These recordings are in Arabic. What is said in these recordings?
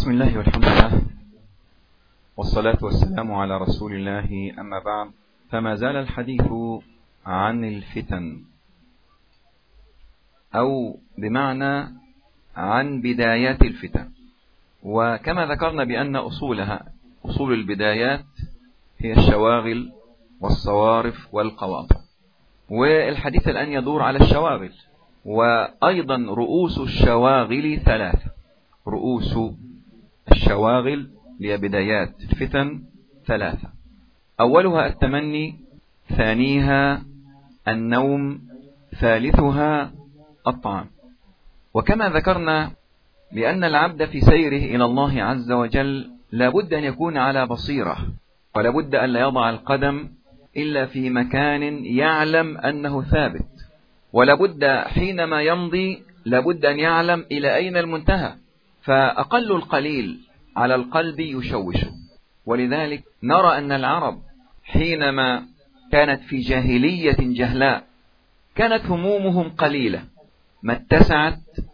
بسم الله والحمد لله والصلاة والسلام على رسول الله، أما بعد، فما زال الحديث عن الفتن، أو بمعنى عن بدايات الفتن. وكما ذكرنا بأن أصول البدايات هي الشواغل والصوارف والقواطع، والحديث الآن يدور على الشواغل. وأيضا رؤوس الشواغل ثلاثة، رؤوس الشواغل لبدايات الفتن ثلاثة: أولها التمني، ثانيها النوم، ثالثها الطعام. وكما ذكرنا بأن العبد في سيره إلى الله عز وجل لابد أن يكون على بصيرة، ولابد أن لا يضع القدم إلا في مكان يعلم أنه ثابت، ولابد حينما يمضي لابد أن يعلم إلى أين المنتهى، فأقل القليل على القلب يشوشه. ولذلك نرى أن العرب حينما كانت في جاهلية جهلاء كانت همومهم قليلة، ما اتسعت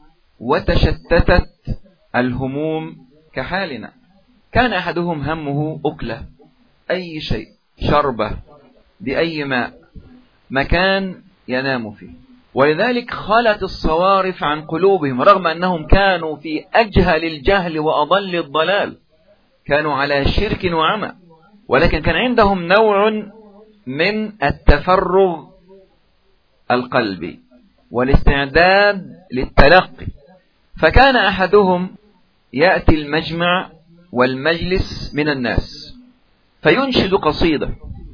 وتشتتت الهموم كحالنا. كان أحدهم همه أكلة، أي شيء، شربة بأي ماء، مكان ينام فيه. ولذلك خلت الصوارف عن قلوبهم، رغم أنهم كانوا في أجهل الجهل وأضل الضلال، كانوا على شرك وعمى، ولكن كان عندهم نوع من التفرغ القلبي والاستعداد للتلقي. فكان أحدهم يأتي المجمع والمجلس من الناس فينشد قصيدة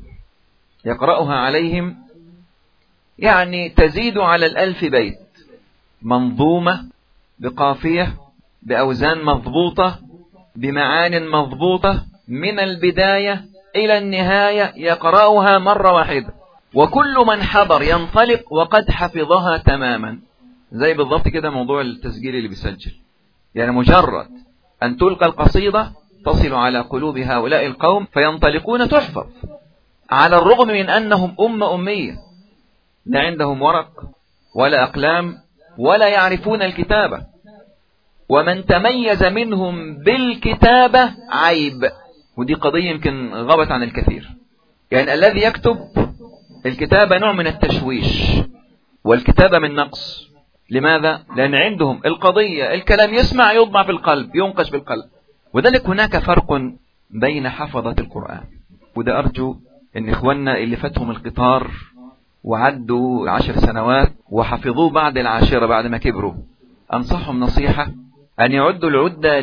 يقرأها عليهم، يعني تزيد على 1000 بيت، منظومة بقافية بأوزان مضبوطة بمعان مضبوطة، من البداية إلى النهاية يقرأها مرة واحدة، وكل من حضر ينطلق وقد حفظها تماما. زي بالضبط كده موضوع التسجيل اللي بيسجل، يعني مجرد أن تلقى القصيدة تصل على قلوب هؤلاء القوم فينطلقون تحفظ، على الرغم من أنهم أمية، لا عندهم ورق ولا أقلام ولا يعرفون الكتابة. ومن تميز منهم بالكتابة عيب، ودي قضية يمكن غابت عن الكثير. يعني الذي يكتب الكتابة نوع من التشويش، والكتابة من نقص. لماذا؟ لأن عندهم القضية الكلام يسمع يضمع في القلب، ينقش بالقلب. وذلك هناك فرق بين حفظة القرآن، وده أرجو أن إخواننا اللي فاتهم القطار وعدوا 10 سنوات وحفظوه بعد 10 بعد ما كبروا، أنصحهم نصيحة أن يعدوا العدة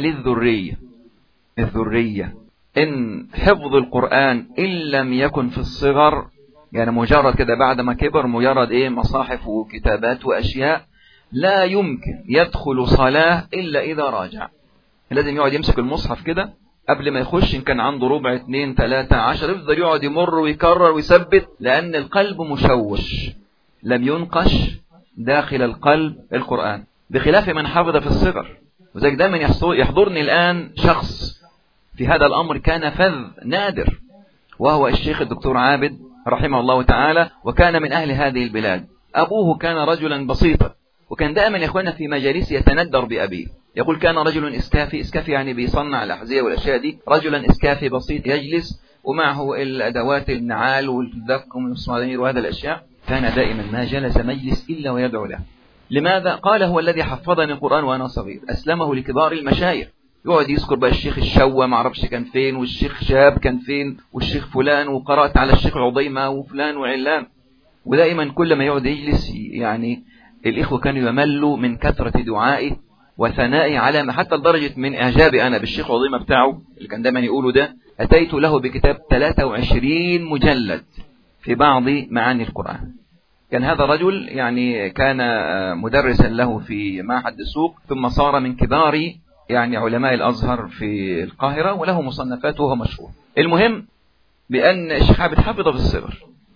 للذرية. إن حفظ القرآن إن لم يكن في الصغر، يعني مجرد كده بعد ما كبر مجرد مصاحف وكتابات وأشياء، لا يمكن يدخل صلاة إلا إذا راجع. لازم يقعد يمسك المصحف كده قبل ما يخش، إن كان عنده ربع 2 3 10 يفضل يقعد يمر ويكرر ويثبت، لأن القلب مشوش، لم ينقش داخل القلب القرآن، بخلاف من حفظ في الصغر. وذلك دائما يحضرني الآن شخص في هذا الأمر كان فذ نادر، وهو الشيخ الدكتور عابد رحمه الله تعالى، وكان من أهل هذه البلاد. أبوه كان رجلا بسيطا، وكان دائما يا إخوانا في مجالس يتندر بأبيه، يقول كان رجل إسكافي يعني بيصنع الأحذية والأشياء دي، رجلا إسكافي بسيط يجلس ومعه الأدوات النعال والذكم والمسمارين وهذا الأشياء. كان دائما ما جلس مجلس إلا ويدعو له. لماذا؟ قال هو الذي حفظني القرآن وأنا صغير، أسلمه لكبار المشايخ. يقعد يذكر بقى الشيخ الشوى ما عرفش كان فين، والشيخ شاب كان فين، والشيخ فلان، وقرأت على الشيخ عضيمة وفلان وعلان. ودائما كل ما يقعد يجلس يعني الإخوة كانوا يملوا من كثرة دعائه وثنائي على ما، حتى لدرجة من إعجابي أنا بالشيخ عضيمة بتاعه اللي كان دائما يقوله ده، أتيت له بكتاب 23 مجلد في بعض معاني القرآن. كان هذا رجل يعني كان مدرسا له في معهد السوق، ثم صار من كبار يعني علماء الأزهر في القاهرة، وله مصنفات وهو مشهور. المهم بأن الشيخ عابد حفظ في الصغر،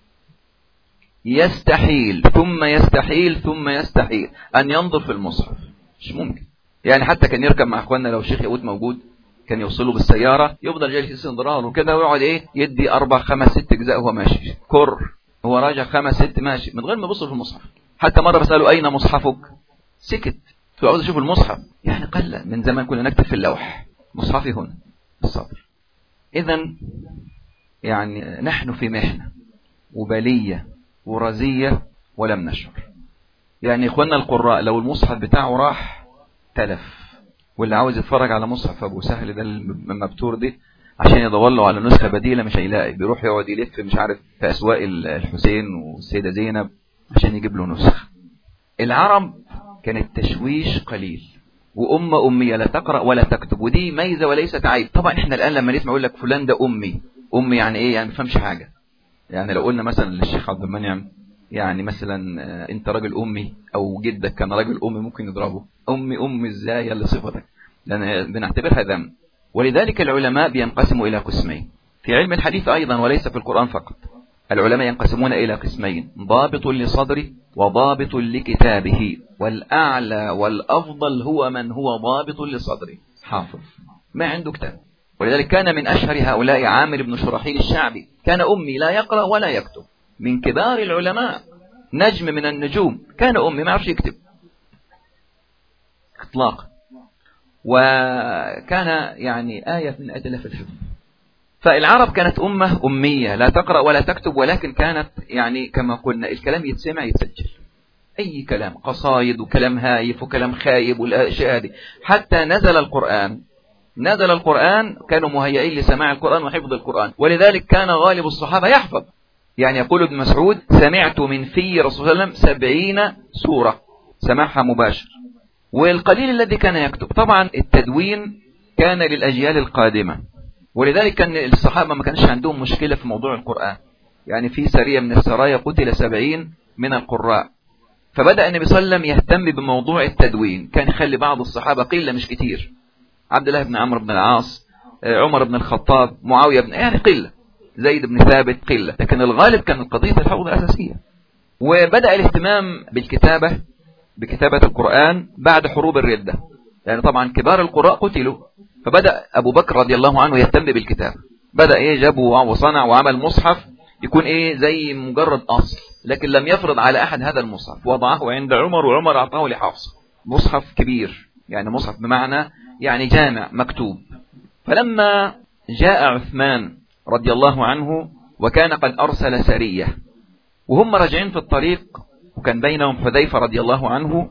يستحيل ثم يستحيل أن ينظر في المصحف، مش ممكن. يعني حتى كان يركب مع أخواننا لو الشيخ يقود موجود، كان يوصله بالسيارة يفضل جالس يسندران وكده، ويقعد يدي 4 5 6 أجزاء وهو ماشي، هو راجع 5 6 ماشي من غير ما يبص في المصحف. حتى مرة بسأله أين مصحفك؟ سكت. فعاوز أشوف المصحف، يعني قل من زمان كنا نكتب في اللوح، مصحفي هنا الصدر. إذن يعني نحن في محنة وبلية ورزية ولم نشعر. يعني إخواننا القراء لو المصحف بتاعه راح تلف، واللي عاوز يتفرج على مصحف أبو سهل ده المبتور دي عشان يدور له على نسخة بديلة مش هيلاقي، بيروح يقعد يلف مش عارف في أسواق الحسين والسيدة زينب عشان يجيب له نسخة. العرب كان التشويش قليل، وأمة أمية لا تقرأ ولا تكتب، ودي ميزة وليست عيب. طبعا احنا الآن لما نسمع يقول لك فلان ده أمي، أمي يعني إيه؟ يعني ما بفهمش حاجة. يعني لو قلنا مثلا للشيخ عبد المنعم يعني مثلا انت راجل أمي، أو جدك كان راجل أمي، ممكن نضربه. أمي إزاي اللي صفتك؟ لأن بنعتبرها ذنب. ولذلك العلماء بينقسموا إلى قسمين في علم الحديث أيضا وليس في القرآن فقط. العلماء ينقسمون إلى قسمين: ضابط لصدره وضابط لكتابه، والأعلى والأفضل هو من هو ضابط لصدره، حافظ ما عنده كتاب. ولذلك كان من أشهر هؤلاء عامر بن شرحيل الشعبي، كان أمي لا يقرأ ولا يكتب، من كبار العلماء، نجم من النجوم، كان أمي ما يعرفش يكتب إطلاقا، وكان يعني آية من آيات الله في الحفظ. فالعرب كانت أمة أمية لا تقرأ ولا تكتب، ولكن كانت يعني كما قلنا الكلام يتسمع يتسجل، أي كلام، قصايد وكلام هايف وكلام خايب والأشياء هذه. حتى نزل القرآن كانوا مهيئين لسماع القرآن وحفظ القرآن، ولذلك كان غالب الصحابة يحفظ. يعني يقول ابن مسعود: سمعت من في رسول الله 70 سورة سمعها مباشر. والقليل الذي كان يكتب، طبعا التدوين كان للأجيال القادمة، ولذلك كان الصحابة ما كانش عندهم مشكلة في موضوع القرآن. يعني في سرية من السرايا قتل 70 من القراء، فبدأ النبي صلى الله عليه وسلم يهتم بموضوع التدوين. كان يخلي بعض الصحابة قلة مش كتير، عبد الله بن عمرو بن العاص، عمر بن الخطاب، معاوية بن يعني قلة، زيد بن ثابت قلة، لكن الغالب كان قضية الحفظ الأساسية. وبدأ الاهتمام بكتابة القرآن بعد حروب الردة، يعني طبعا كبار القراء قتلوا، فبدأ أبو بكر رضي الله عنه يهتم بالكتاب. بدأ جاب وصنع وعمل مصحف يكون زي مجرد أصل، لكن لم يفرض على أحد هذا المصحف، وضعه عند عمر، وعمر أعطاه لحفص. مصحف كبير، يعني مصحف بمعنى يعني جامع مكتوب. فلما جاء عثمان رضي الله عنه وكان قد أرسل سرية، وهم راجعين في الطريق، وكان بينهم حذيفة رضي الله عنه،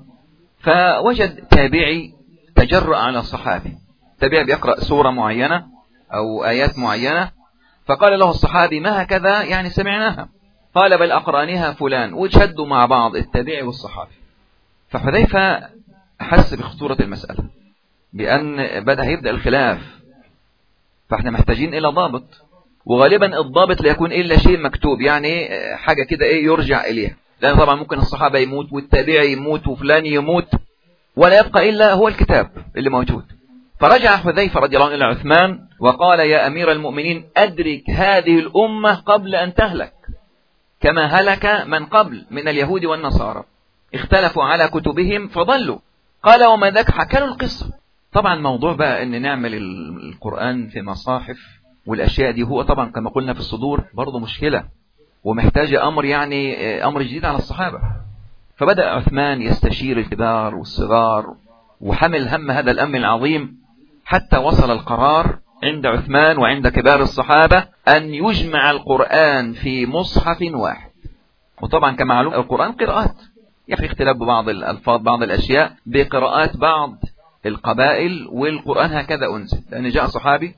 فوجد تابعي تجرأ على صحابي، تابعي بيقرأ سورة معينة أو آيات معينة، فقال له الصحابي: ما هكذا يعني سمعناها؟ قال: بل أقرأنيها فلان. وشدوا مع بعض التابعي والصحابي. فحذيفة أحس بخطورة المسألة، بأن بدأ يبدأ الخلاف، فاحنا محتاجين إلى ضابط، وغالبا الضابط لا يكون إلا شيء مكتوب، يعني حاجة كده يرجع إليها، لأن طبعا ممكن الصحابة يموت والتابعي يموت وفلان يموت، ولا يبقى إلا هو الكتاب اللي موجود. فرجع حذيفة رضي الله عنه إلى عثمان وقال: يا أمير المؤمنين، أدرك هذه الأمة قبل أن تهلك، كما هلك من قبل من اليهود والنصارى، اختلفوا على كتبهم فضلوا. قال: وما ذاك؟ حكى له القصة. طبعا موضوع بقى أن نعمل القرآن في مصاحف والأشياء دي، هو طبعا كما قلنا في الصدور برضو مشكلة، ومحتاج أمر جديد على الصحابة. فبدأ عثمان يستشير الكبار والصغار، وحمل هم هذا الأمر العظيم، حتى وصل القرار عند عثمان وعند كبار الصحابة أن يجمع القرآن في مصحف واحد. وطبعا كما معلوم القرآن قراءات، يعني اختلاف ببعض الألفاظ، بعض الأشياء بقراءات بعض القبائل، والقرآن هكذا أنزل لأن جاء صحابي.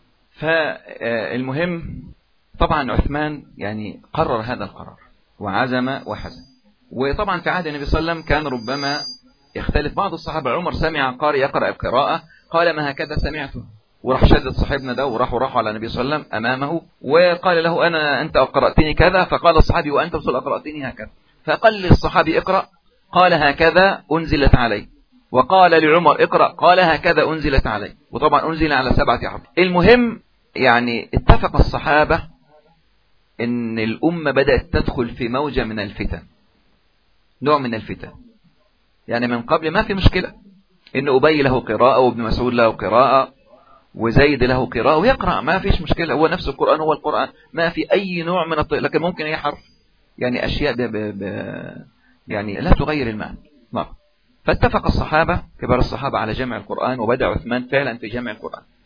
فالمهم طبعا عثمان يعني قرر هذا القرار وعزم وحزم. وطبعا في عهد النبي صلى الله عليه وسلم كان ربما يختلف بعض الصحابة. عمر سمع قارئ يقرأ القراءة قال: ما هكذا سمعته، وراح شدد صاحبنا ده وراحوا على النبي صلى الله عليه وسلم أمامه، وقال له: أنت أقرأتني كذا. فقال الصحابي: وأنت رسول أقرأتني هكذا. فقال للصحابي: اقرأ. قال: هكذا أنزلت علي. وقال لعمر: اقرأ. قال: هكذا أنزلت علي. وطبعا أنزل على 7 أحرف. المهم يعني اتفق الصحابة ان الأمة بدأت تدخل في موجة من الفتن، نوع من الفتن. يعني من قبل ما في مشكلة ان أبي له قراءة، وابن مسعود له قراءة، وزيد له قراءة ويقرأ، ما فيش مشكلة، هو نفس القرآن، هو القرآن، ما في أي نوع من لكن ممكن أي حرف، يعني أشياء يعني لا تغير المعنى. فاتفق الصحابة كبار الصحابة على جمع القرآن، وبدأ عثمان فعلا في جمع القرآن.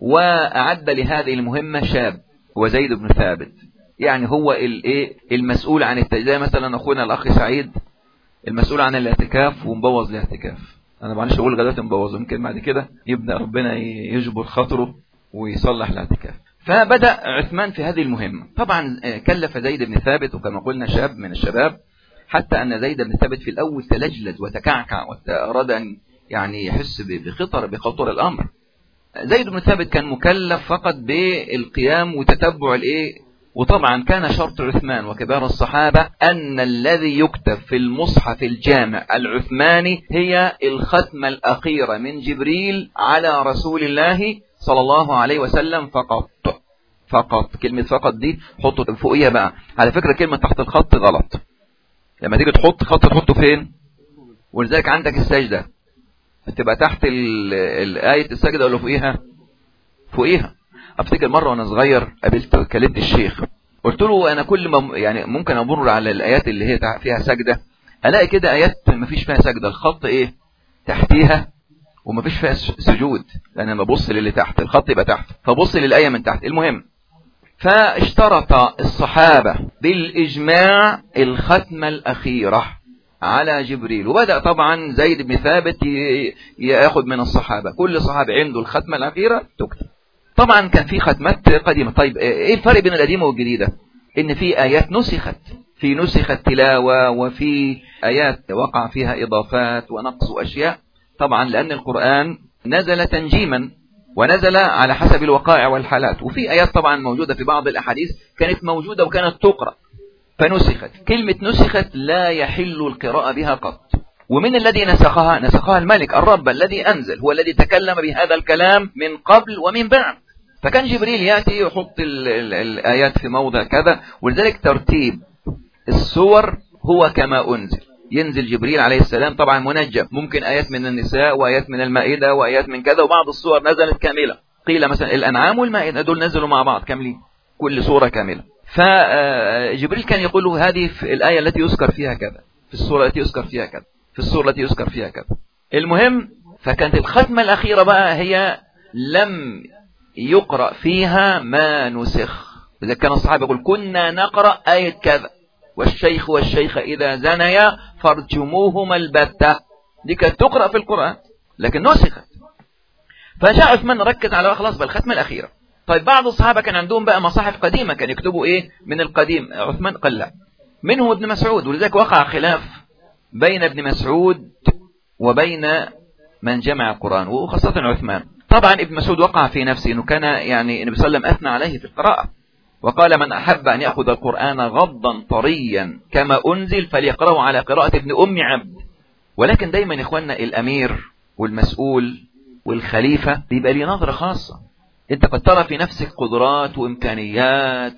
وأعد لهذه المهمة شاب هو زيد بن ثابت، يعني هو المسؤول عن زي مثلا أخونا الأخ سعيد المسؤول عن الاعتكاف ومبوظ الاعتكاف. أنا معلش أقول غدوة مبوظ، يمكن بعد كده يبدأ ربنا يجبر خاطره ويصلح الاعتكاف. فبدأ عثمان في هذه المهمة. طبعا كلف زيد بن ثابت، وكما قلنا شاب من الشباب، حتى أن زيد بن ثابت في الأول تلجلج وتكعكع وأراد أن يعني يحس بخطر الأمر. زيد بن ثابت كان مكلف فقط بالقيام وتتبع وطبعا كان شرط عثمان وكبار الصحابة أن الذي يكتب في المصحف الجامع العثماني هي الختمة الأخيرة من جبريل على رسول الله صلى الله عليه وسلم فقط. كلمة فقط دي حطوا فوقيها بقى. على فكرة كلمة تحت الخط غلط، لما تيجي تحط خط تحطه فين؟ ولذلك عندك السجدة بتبقى تحت الآية السجدة ولا فوقيها. افتكر مرة وانا صغير كلمت الشيخ، قلت له انا كل ما يعني ممكن امر على الايات اللي هي فيها سجدة الاقي كده ايات ما فيش فيها سجدة، الخط تحتيها وما فيش فيها سجود، لان انا ببص للي تحت الخط يبقى تحت، فبص للآية من تحت. المهم فاشترط الصحابة بالاجماع الختمة الاخيرة على جبريل، وبدأ طبعا زيد بن ثابت ياخذ من الصحابة، كل صحابي عنده الختمة الاخيرة تكتب. طبعا كان في ختمات قديمة. طيب ايه الفرق بين القديمة والجديدة؟ ان في ايات نسخت تلاوة، وفي ايات وقع فيها اضافات ونقص اشياء، طبعا لان القرآن نزل تنجيما ونزل على حسب الوقائع والحالات، وفي ايات طبعا موجودة في بعض الاحاديث كانت موجودة وكانت تقرأ فنسخت. كلمة نسخت لا يحل القراءة بها قط. ومن الذي نسخها الملك الرب الذي أنزل، هو الذي تكلم بهذا الكلام من قبل ومن بعد. فكان جبريل يأتي يحط الآيات في موضع كذا، ولذلك ترتيب السور هو كما أنزل. ينزل جبريل عليه السلام طبعا منجم، ممكن آيات من النساء وآيات من المائدة وآيات من كذا، وبعض السور نزلت كاملة. قيل مثلا الأنعام والمائدة دول نزلوا مع بعض كاملين، كل سورة كاملة. فجبريل كان يقول له هذه في الآية التي يذكر فيها كذا، في السورة التي يذكر فيها كذا، في السورة التي يذكر فيها كذا. المهم فكانت الختمة الأخيرة بقى هي لم يقرأ فيها ما نسخ. إذا كان الصحابة يقول كنا نقرأ آية كذا، والشيخ والشيخة إذا زنيا فارجموهما البتة، دي كانت تقرأ في القرآن لكن نسخت. فجاء عثمان ركز على خلاص بالختمة الأخيرة. طيب بعض الصحابة كان عندهم بقى مصاحف قديمة كان يكتبوا من القديم، عثمان قال لا، منهم ابن مسعود. ولذلك وقع خلاف بين ابن مسعود وبين من جمع القرآن وخاصة عثمان. طبعا ابن مسعود وقع في نفسه انه كان يعني النبي صلى الله عليه وسلم اثنى عليه في القراءة، وقال من احب ان ياخذ القرآن غضا طريا كما انزل فليقرأه على قراءة ابن ام عبد. ولكن دايما يا اخواننا الامير والمسؤول والخليفة بيبقى ليه نظرة خاصة. انت قد ترى في نفسك قدرات وامكانيات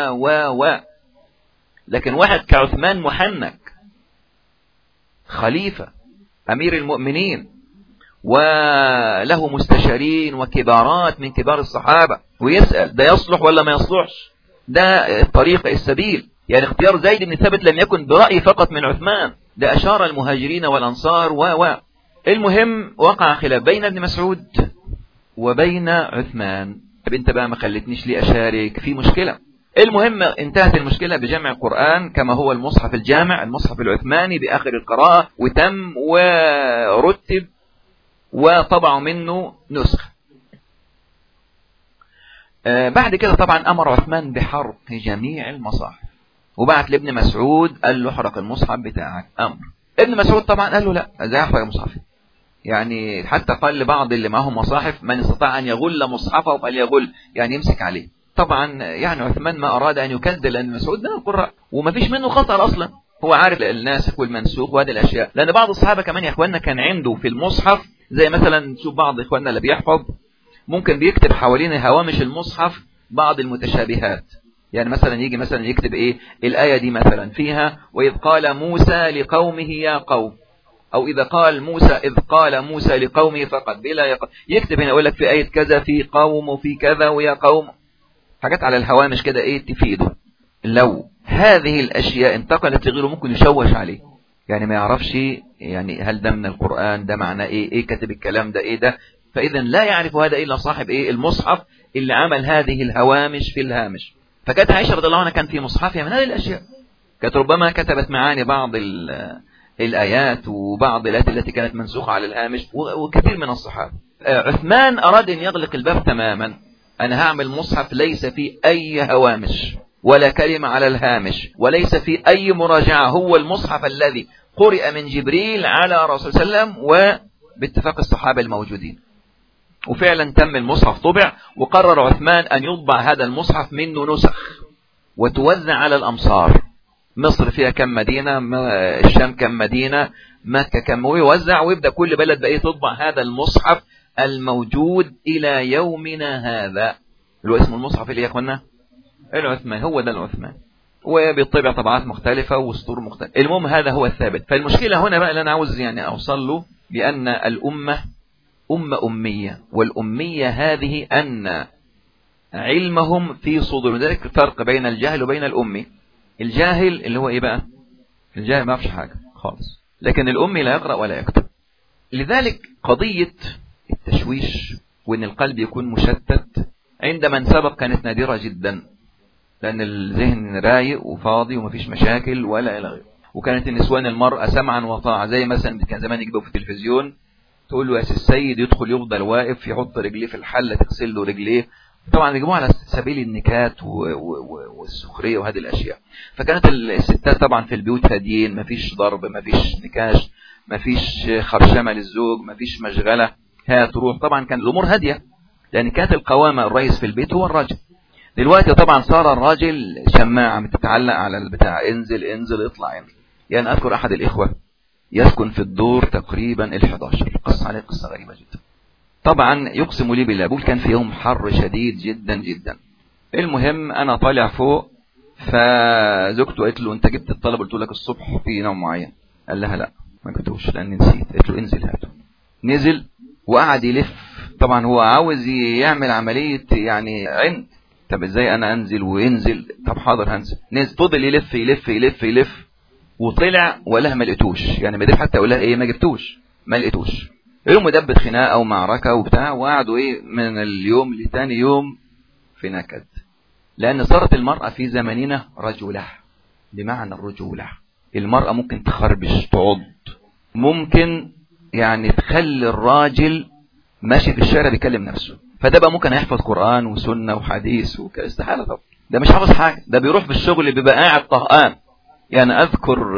و لكن واحد كعثمان محنك خليفة أمير المؤمنين وله مستشارين وكبارات من كبار الصحابة، ويسأل ده يصلح ولا ما يصلحش، ده الطريق السبيل. يعني اختيار زيد بن ثابت لم يكن برأي فقط من عثمان، ده أشار المهاجرين والأنصار المهم وقع خلاف بين ابن مسعود وبين عثمان. طب انت بقى ما خلتنيش لي أشارك في مشكلة. المهم انتهت المشكلة بجمع القرآن كما هو المصحف الجامع، المصحف العثماني بآخر القراءة، وتم ورتب وطبعوا منه نسخ. بعد كده طبعا أمر عثمان بحرق جميع المصاحف، وبعت لابن مسعود قال له احرق المصحف بتاعك. أمر ابن مسعود طبعا قال له لا، ازاي احرق المصحف؟ يعني حتى قال لبعض اللي معهم مصاحف من استطاع أن يغل مصحفه فليغل، يعني يمسك عليه. طبعا يعني عثمان ما أراد أن يكذب، لأن مسعود من القراء وما فيش منه خطر أصلا، هو عارف الناسخ والمنسوخ وهذه الأشياء. لأن بعض الصحابة كمان يا إخواننا كان عنده في المصحف، زي مثلا تشوف بعض إخواننا اللي بيحفظ ممكن بيكتب حوالين هوامش المصحف بعض المتشابهات. يعني مثلا يجي مثلا يكتب الآية دي مثلا فيها وإذ قال موسى لقومه يا قوم، أو إذا قال موسى إذ قال موسى لقومه فقد بلا يكتب هنا يقول لك في آية كذا في قوم وفي كذا ويا قوم، حاجات على الهوامش كده تفيده. لو هذه الأشياء انتقلت لغيره ممكن يشوش عليه، يعني ما يعرفش يعني هل ده من القرآن، ده معناه ايه كاتب الكلام ده ده فإذا لا يعرف هذا إلا صاحب المصحف اللي عمل هذه الهوامش في الهامش. فكانت عائشة رضي الله عنها كان في مصحفها من هذه الأشياء، كانت ربما كتبت معاني بعض الآيات وبعض الآيات التي كانت منسوخة على الهامش، وكثير من الصحابة. عثمان أراد أن يغلق الباب تماما، أنا هعمل مصحف ليس فيه أي هوامش ولا كلمة على الهامش وليس فيه أي مراجعة، هو المصحف الذي قرئ من جبريل على رسول صلى الله عليه وسلم وباتفاق الصحابة الموجودين. وفعلا تم المصحف طبع، وقرر عثمان أن يطبع هذا المصحف منه نسخ وتوزع على الأمصار. مصر فيها كم مدينة، الشام كم مدينة، مكة كم، ويوزع ويبدأ كل بلد بقى تطبع هذا المصحف الموجود إلى يومنا هذا، اللي هو اسمه المصحف اللي يا اخوانا العثمان، هو ده العثمان، وبيطبع طبعات مختلفة وسطور مختلفة. المهم هذا هو الثابت. فالمشكلة هنا بقى اللي أنا عاوز أوصل له، بأن الأمة أمية، والأمية هذه أن علمهم في صدور. ذلك فرق بين الجاهل وبين الأمي. الجاهل اللي هو إيه بقى؟ الجاهل ما يعرفش حاجة خالص، لكن الأمي لا يقرأ ولا يكتب. لذلك قضية التشويش وأن القلب يكون مشتت عند من سبق كانت نادرة جدا، لأن الذهن رايق وفاضي ومفيش مشاكل ولا إلى غيره. وكانت النسوان المرأة سمعا وطاعة، زي مثلا كان زمان يجيبوا في التلفزيون تقول له يا السيد يدخل يفضل واقف يحط رجليه في الحلة تغسل له رجليه، طبعا يجيبوها على سبيل النكات والسخرية وهذه الأشياء. فكانت الستات طبعا في البيوت هاديين، مفيش ضرب، مفيش نكاش، مفيش خرشمة للزوج، مفيش مشغلة تروح. طبعا كان الأمور هادية، لأن كانت القوامة الرئيس في البيت هو الراجل. دلوقتي طبعا صار الراجل شماعة بتتعلق على البتاع، انزل انزل اطلع انزل. يعني أذكر أحد الإخوة يسكن في الدور تقريبا 11، قصة عليه قصة غريبة جدا. طبعا يقسم لي بالله، بقول كان في يوم حر شديد جدا جدا. المهم أنا طالع فوق، فزوجته قالت له أنت جبت الطلب؟ قلت لك الصبح في نوع معين. قال لها لا ما جبتوش لأني نسيت. قالت له انزل هاته. نزل وقعد يلف، طبعا هو عاوز يعمل عملية يعني عند. طب ازاي انا انزل وينزل؟ طب حاضر هنزل. نزل، فضل يلف يلف يلف يلف وطلع ولا ما لقيتوش. يعني ما حتى اقول لها ايه ما جبتوش، ما لقيتوش. يوم دبت خناقه ومعركه وبتاع، وقعدوا من اليوم لتاني يوم في نكد. لان صارت المرأة في زماننا رجولة، بمعنى الرجولة. المرأة ممكن تخربش تعض، ممكن يعني تخلي الراجل ماشي في الشارع بيكلم نفسه. فده بقى ممكن يحفظ قرآن وسنة وحديث استحالة طبعا. ده مش حافظ حاجة، ده بيروح في الشغل بيبقى قاعد طهقان. يعني أذكر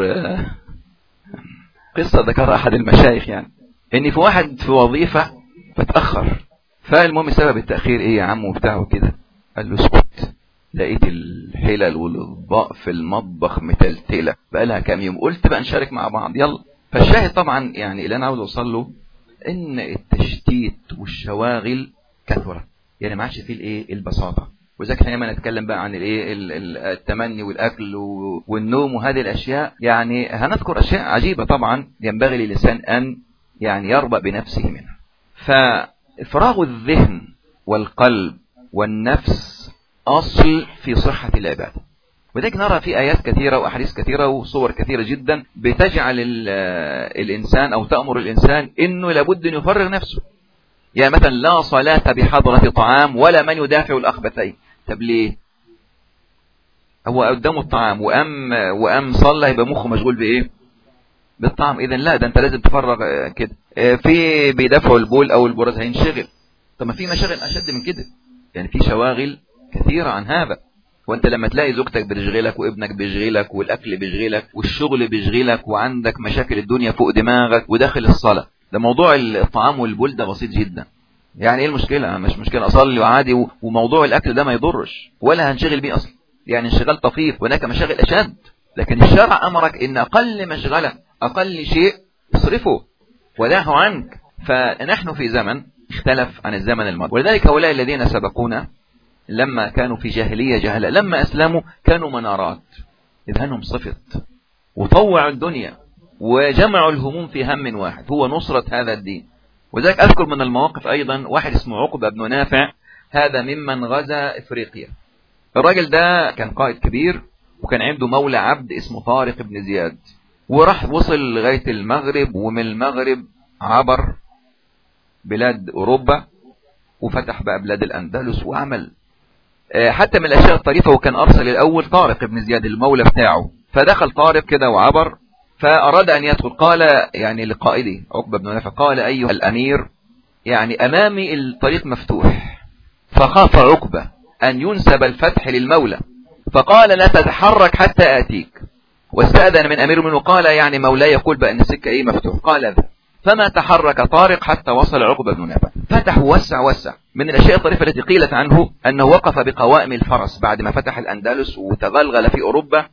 قصة ذكرها أحد المشايخ، يعني إن في واحد في وظيفة فتأخر، فالمهم سبب التأخير إيه يا عم وبتاعه كده. قال له اسكت، لقيت الحلل والأطباق في المطبخ متلتلة بقالها كام يوم، قلت بقى نشارك مع بعض يلا. فالشاهد طبعا يعني اللي أنا عاوز أوصل له إن التشتيت والشواغل كثرة، يعني ما عادش فيه البساطة. وذلك احنا لما نتكلم بقى عن التمني والأكل والنوم وهذه الأشياء، يعني هنذكر أشياء عجيبة طبعا ينبغي للإنسان أن يعني يربأ بنفسه منها. ففراغ الذهن والقلب والنفس أصل في صحة العبادة. وذلك نرى في آيات كثيرة وأحاديث كثيرة وصور كثيرة جدا بتجعل الإنسان أو تأمر الإنسان إنه لابد أن يفرغ نفسه. يعني مثلا لا صلاة بحضرة طعام ولا من يدافع الأخبثين. طب ليه؟ هو قدامه الطعام وأم صلى، يبقى مخه مشغول بإيه؟ بالطعام. إذن لا، ده أنت لازم تفرغ كده. في بيدافعوا البول أو البراز هينشغل. طب ما في مشاغل أشد من كده، يعني في شواغل كثيرة عن هذا. وانت لما تلاقي زوجتك بتشغلك وابنك بيشغلك والاكل بيشغلك والشغل بيشغلك وعندك مشاكل الدنيا فوق دماغك وداخل الصلاة، ده موضوع الطعام والبول ده بسيط جدا. يعني ايه المشكلة؟ مش مشكلة، اصلي وعادي. وموضوع الاكل ده ما يضرش ولا هنشغل بيه اصلا، يعني انشغال طفيف. هناك مشاغل اشد، لكن الشرع امرك ان اقل مشغلة اقل شيء اصرفه ودعه عنك. فنحن في زمن اختلف عن الزمن الماضي. ولذلك هؤلاء الذين سبقونا لما كانوا في جاهلية جهلة، لما أسلموا كانوا منارات، إذهانهم صفت وطوعوا الدنيا وجمعوا الهموم في هم واحد، هو نصرة هذا الدين. وذلك أذكر من المواقف أيضا واحد اسمه عقبة بن نافع، هذا ممن غزا إفريقيا. الراجل ده كان قائد كبير، وكان عنده مولى عبد اسمه طارق بن زياد، وراح وصل لغاية المغرب، ومن المغرب عبر بلاد أوروبا وفتح بقى بلاد الأندلس وعمل حتى من الأشياء الطريفة. وكان أرسل الأول طارق بن زياد المولى بتاعه، فدخل طارق كده وعبر فأراد أن يدخل، قال يعني لقائده عقبة بن نافع قال أيها الأمير يعني أمامي الطريق مفتوح، فخاف عقبة أن ينسب الفتح للمولى فقال لا تتحرك حتى آتيك، واستأذن من أمير منه قال يعني مولاي يقول بأن السكة مفتوح، قال ذا. فما تحرك طارق حتى وصل عقبة بن نافع، فتح وسع. من الأشياء الطريفة التي قيلت عنه أنه وقف بقوائم الفرس بعد ما فتح الأندلس وتغلغل في أوروبا،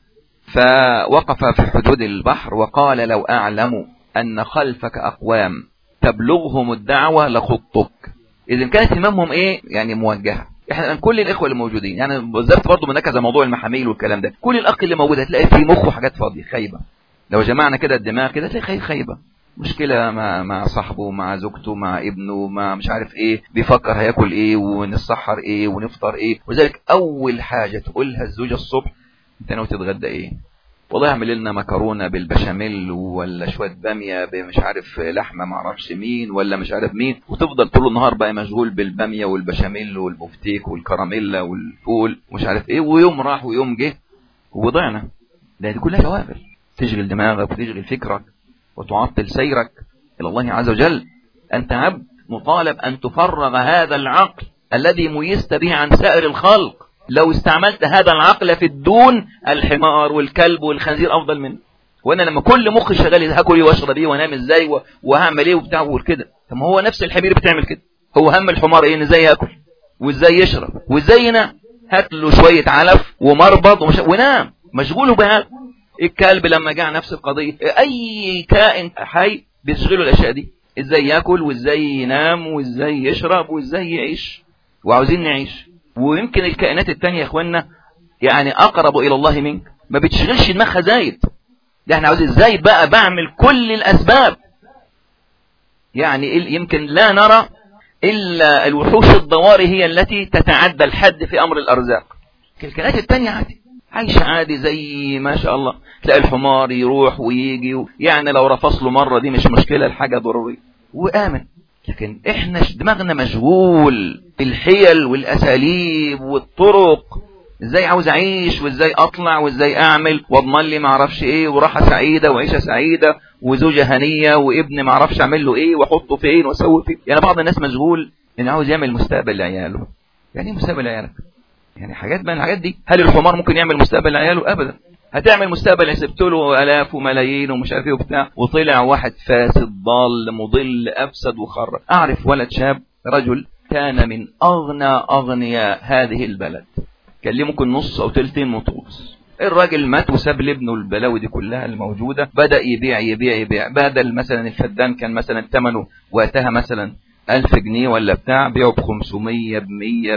فوقف في حدود البحر وقال لو أعلم أن خلفك أقوام تبلغهم الدعوة لخطك. إذن كانت هممهم يعني موجهة. احنا كل الإخوة اللي موجودين يعني بالذات برضه من كذا موضوع المحاميل والكلام ده، كل الأخ اللي موجود هتلاقي في مخه حاجات فاضية خايبة. لو جمعنا كده الدماغ كده تلاقي خايبة، مشكلة مع صاحبه مع زوجته مع ابنه مع مش عارف بيفكر هياكل ونسحر ونفطر وذلك أول حاجة تقولها الزوجة الصبح انت ناوي تتغدى والله اعمل لنا مكرونه بالبشاميل ولا شويه باميه بمش عارف لحمه ما اعرفش مين ولا مش عارف مين، وتفضل طول النهار بقى مشغول بالباميه والبشاميل والبفتيك والكراميلا والفول ومش عارف ويوم راح ويوم جه وضعنا. دي كلها شواغل تشغل دماغك وتشغل فكرك وتعطل سيرك الى الله عز وجل. انت عبد مطالب ان تفرغ هذا العقل الذي ميزت به عن سائر الخلق. لو استعملت هذا العقل في الدون الحمار والكلب والخنزير افضل منه. وانا لما كل مخي شغال هاكل واشرب وانام ازاي وهعمل وبتاع وكده، طب ما هو نفس الحمير بتعمل كده. هو هم الحمار ان ازاي ياكل وازاي يشرب وازاي ينام، هات له شويه علف ومربض ونام مشغول بهذا. الكلب لما جاء نفس القضيه. اي كائن حي بيشغله الاشياء دي، ازاي ياكل وازاي ينام وازاي يشرب وازاي يعيش، وعاوزين نعيش. ويمكن الكائنات التانية يا اخوانا يعني اقرب الى الله منك، ما بتشغلش دماغها زايد. ده احنا عاوزين ازاي بقى بعمل كل الاسباب. يعني يمكن لا نرى الا الوحوش الضواري هي التي تتعدى الحد في امر الارزاق. الكائنات التانية عادي عايشة عادي زي ما شاء الله. تلاقي الحمار يروح ويجي يعني لو رفص له مرة دي مش مشكلة، الحاجة ضرورية وآمن. لكن احنا دماغنا مشغول بالحيل والاساليب والطرق، ازاي عاوز اعيش وازاي اطلع وازاي اعمل واضمن لي ما اعرفش وراحه سعيده وعيشه سعيده وزوجه هنيه وابن ما اعرفش اعمل له واحطه فين واسوي فين. يعني بعض الناس مشغول ان عاوز يعمل مستقبل لعياله. يعني ايه مستقبل لعيالك؟ يعني حاجات من الحاجات دي. هل الحمار ممكن يعمل مستقبل لعياله؟ ابدا. هتعمل مستقبل حسبت له الاف وملايين ومش عارف وبتاع، وطلع واحد فاسد ضال مضل افسد وخرب. اعرف ولد شاب رجل كان من اغنى اغنياء هذه البلد، كان ليه ممكن نص او تلتين مطوس. الراجل مات وساب لابنه البلاوي دي كلها الموجوده، بدا يبيع بدل مثلا الفدان كان مثلا ثمنه وقتها مثلا 1000 جنيه ولا بتاع، بيعه ب 500 ب 100،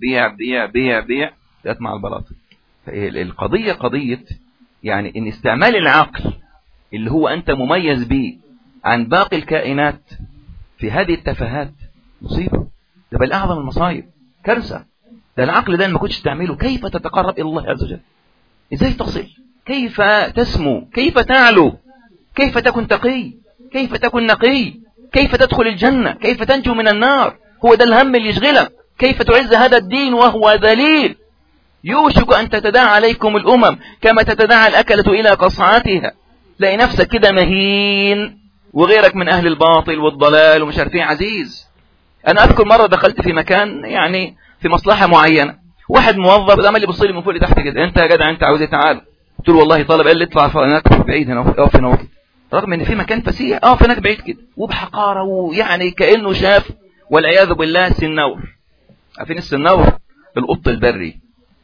بيع جت مع البلاطه. القضيه قضيه يعني ان استعمال العقل اللي هو انت مميز به عن باقي الكائنات في هذه التفاهات مصيبه. ده بل اعظم المصايب، كارثه. ده العقل ده ما كنتش تعمله كيف تتقرب الى الله عز وجل؟ ازاي تصل؟ كيف تسمو؟ كيف تعلو؟ كيف تكن تقي؟ كيف تكن نقي؟ كيف تدخل الجنة؟ كيف تنجو من النار؟ هو ده الهم اللي يشغلك. كيف تعز هذا الدين وهو ذليل؟ يوشك أن تتداعى عليكم الأمم كما تتداعى الأكلة إلى قصعاتها. تلاقي نفسك كده مهين وغيرك من أهل الباطل والضلال ومش عارفين عزيز. أنا أذكر مرة دخلت في مكان يعني في مصلحة معينة، واحد موظف عمل لي بص لي من فوق لتحت كده، أنت يا جدع أنت عاوز تعال؟ قلت له والله طالب. قال لي اطلع هناك بعيد هنا، اقف هنا كده، رغم ان في مكان فسيح اقف هناك بعيد كده وبحقاره ويعني كأنه شاف والعياذ بالله سنور. عارفين السنور؟ القط البري.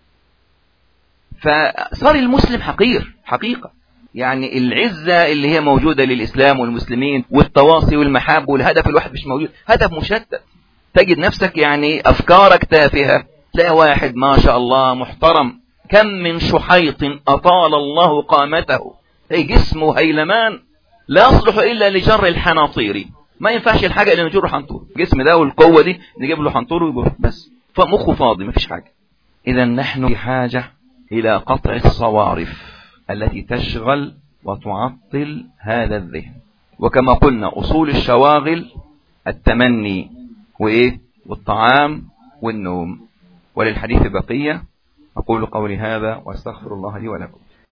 فصار المسلم حقير حقيقة. يعني العزة اللي هي موجودة للإسلام والمسلمين والتواصي والمحاب والهدف الواحد مش موجود، هدف مشتت. تجد نفسك يعني أفكارك تافهة. تلاقي واحد ما شاء الله محترم، كم من شحيط أطال الله قامته، جسمه هيلمان لا يصلح إلا لجر الحناطير. ما ينفعش الحاجة اللي نجره حنطور، الجسم ده والقوة دي نجيب له حنطور ويجره بس، فمخه فاضي ما فيش حاجة. إذا نحن بحاجة إلى قطع الصوارف التي تشغل وتعطل هذا الذهن. وكما قلنا أصول الشواغل التمني وإيه والطعام والنوم. وللحديث بقية. أقول قولي هذا وأستغفر الله لي ولكم.